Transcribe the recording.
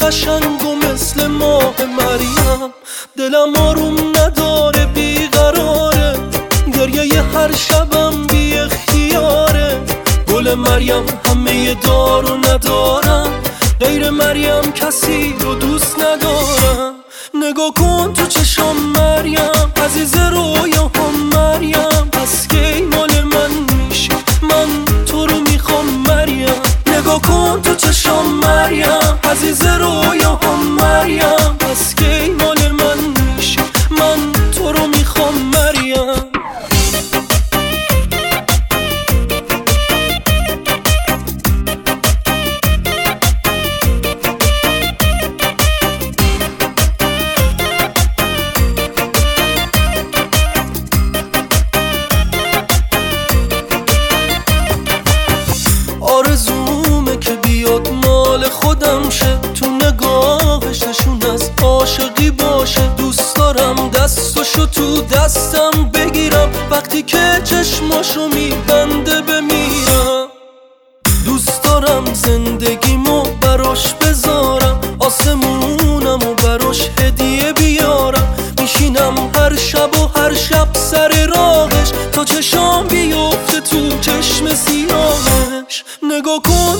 قشنگ و مثل ماه مریم. دلم آروم نداره بیقراره، گریه هر شبم بی اختیاره. گل مریم همه دارو ندارم، غیر مریم کسی رو دوست ندارم. نگاه کن تو چشم مریم، عزیز رویاهم مریم. پس کی مال من میشی؟ من تو رو میخوام مریم. نگاه کن تو چشم مریم، عزیز رویاهم مریم. پس کی مال من میشی؟ من تو رو میخوام مریم. آرزومه که بیاد مال خودم شه، تو نگاهش نشون از عاشقی باشه. دوست دارم دستاشو تو دستم بگیرم، وقتی که چشماشو میبنده بمیرم. دوست دارم زندگیمو براش بذارم، آسمونمو براش هدیه بیارم. میشینم هر شب و هر شب سر راهش، تا چشام بیفته تو چشم سیاهش. نگاه کن